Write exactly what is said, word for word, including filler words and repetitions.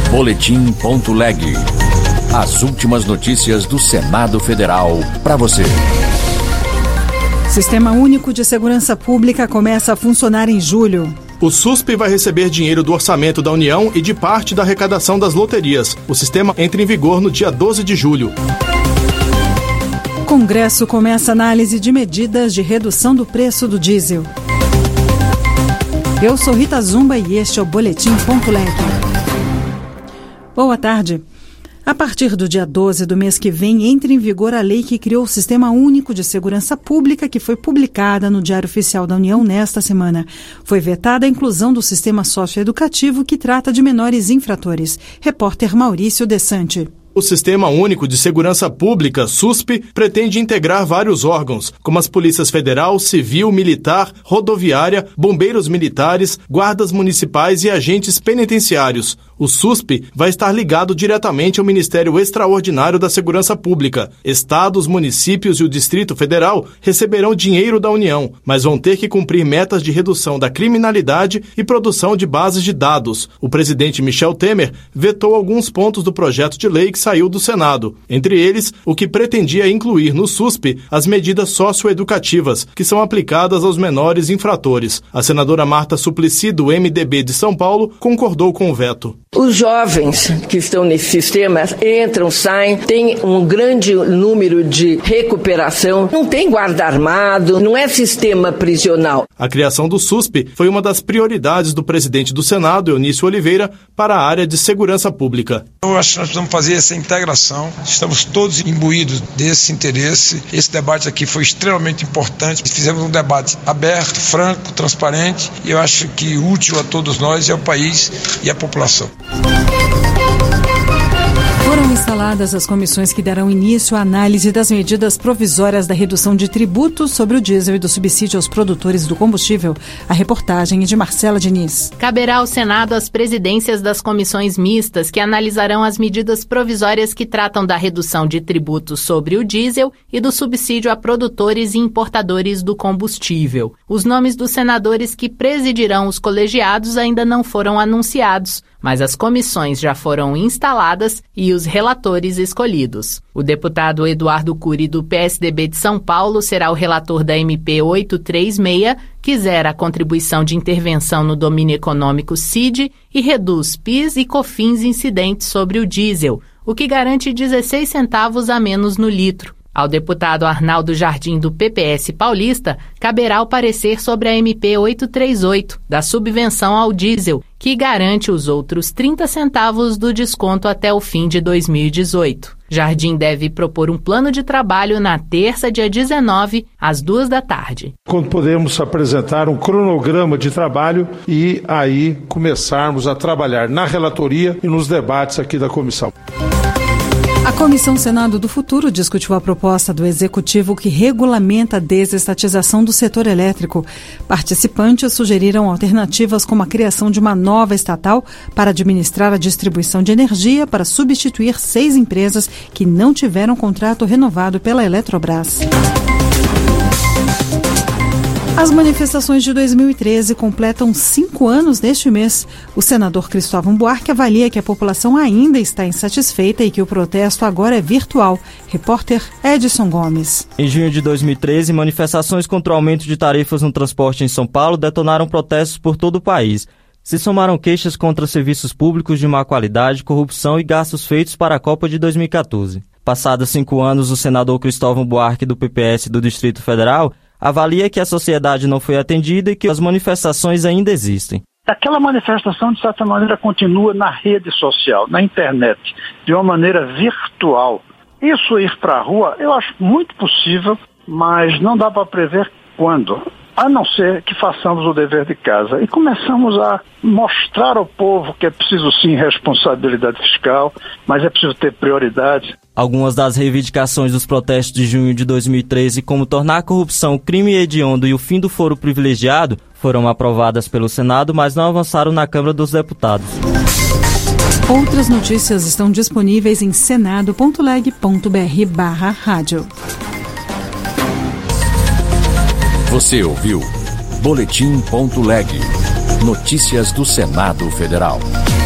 Boletim ponto leg. As últimas notícias do Senado Federal para você. Sistema Único de Segurança Pública começa a funcionar em julho. O SUSP vai receber dinheiro do orçamento da União e de parte da arrecadação das loterias. O sistema entra em vigor no dia doze de julho. O Congresso começa análise de medidas de redução do preço do diesel. Eu sou Rita Zumba e este é o Boletim ponto leg. Boa tarde. A partir do dia doze do mês que vem, entra em vigor a lei que criou o Sistema Único de Segurança Pública, que foi publicada no Diário Oficial da União nesta semana. Foi vetada a inclusão do sistema socioeducativo que trata de menores infratores. Repórter Maurício Desante. O Sistema Único de Segurança Pública, SUSP, pretende integrar vários órgãos, como as polícias federal, civil, militar, rodoviária, bombeiros militares, guardas municipais e agentes penitenciários. O SUSP vai estar ligado diretamente ao Ministério Extraordinário da Segurança Pública. Estados, municípios e o Distrito Federal receberão dinheiro da União, mas vão ter que cumprir metas de redução da criminalidade e produção de bases de dados. O presidente Michel Temer vetou alguns pontos do projeto de lei que saiu do Senado. Entre eles, o que pretendia incluir no SUSP as medidas socioeducativas, que são aplicadas aos menores infratores. A senadora Marta Suplicy, do M D B de São Paulo, concordou com o veto. Os jovens que estão nesse sistema entram, saem, tem um grande número de recuperação, não tem guarda armado, não é sistema prisional. A criação do SUSP foi uma das prioridades do presidente do Senado, Eunício Oliveira, para a área de segurança pública. Eu acho que nós precisamos fazer essa integração, estamos todos imbuídos desse interesse. Esse debate aqui foi extremamente importante, fizemos um debate aberto, franco, transparente e eu acho que útil a todos nós e ao país e à população. Foram instaladas as comissões que darão início à análise das medidas provisórias da redução de tributos sobre o diesel e do subsídio aos produtores do combustível. A reportagem é de Marcela Diniz. Caberá ao Senado as presidências das comissões mistas que analisarão as medidas provisórias que tratam da redução de tributos sobre o diesel e do subsídio a produtores e importadores do combustível. Os nomes dos senadores que presidirão os colegiados ainda não foram anunciados, mas as comissões já foram instaladas e os relatores escolhidos. O deputado Eduardo Cury, do P S D B de São Paulo, será o relator da M P oitocentos e trinta e seis, que zera a contribuição de intervenção no domínio econômico C I D e reduz PIS e COFINS incidentes sobre o diesel, o que garante dezesseis centavos a menos no litro. Ao deputado Arnaldo Jardim, do P P S paulista, caberá o parecer sobre a M P oitocentos e trinta e oito, da subvenção ao diesel, que garante os outros trinta centavos do desconto até o fim de dois mil e dezoito. Jardim deve propor um plano de trabalho na terça, dia dezenove, às duas da tarde. Quando podemos apresentar um cronograma de trabalho e aí começarmos a trabalhar na relatoria e nos debates aqui da comissão. A Comissão Senado do Futuro discutiu a proposta do Executivo que regulamenta a desestatização do setor elétrico. Participantes sugeriram alternativas como a criação de uma nova estatal para administrar a distribuição de energia para substituir seis empresas que não tiveram contrato renovado pela Eletrobras. As manifestações de dois mil e treze completam cinco anos neste mês. O senador Cristóvão Buarque avalia que a população ainda está insatisfeita e que o protesto agora é virtual. Repórter Edson Gomes. Em junho de dois mil e treze, manifestações contra o aumento de tarifas no transporte em São Paulo detonaram protestos por todo o país. Se somaram queixas contra serviços públicos de má qualidade, corrupção e gastos feitos para a Copa de dois mil e quatorze. Passados cinco anos, o senador Cristóvão Buarque, do P P S do Distrito Federal, avalia que a sociedade não foi atendida e que as manifestações ainda existem. Aquela manifestação, de certa maneira, continua na rede social, na internet, de uma maneira virtual. Isso ir para a rua, eu acho muito possível, mas não dá para prever quando. A não ser que façamos o dever de casa e começamos a mostrar ao povo que é preciso sim responsabilidade fiscal, mas é preciso ter prioridade. Algumas das reivindicações dos protestos de junho de dois mil e treze, como tornar a corrupção crime hediondo e o fim do foro privilegiado, foram aprovadas pelo Senado, mas não avançaram na Câmara dos Deputados. Outras notícias estão disponíveis em senado ponto leg ponto br barra rádio. Você ouviu Boletim ponto leg. Notícias do Senado Federal.